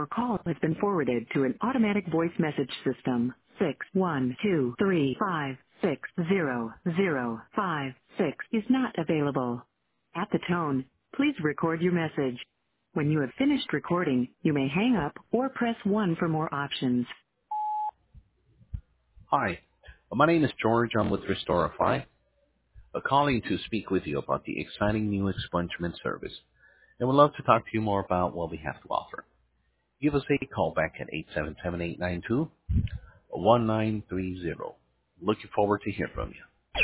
call has been forwarded to an automatic voice message system. 61235600056 is not available. At the tone, please record your message. When you have finished recording, you may hang up or press 1 for more options. Hi, my name is George. I'm with Restorify, calling to speak with you about the exciting new expungement service. And we'd love to talk to you more about what we have to offer. Give us a call back at 877-892-1930. Looking forward to hearing from you.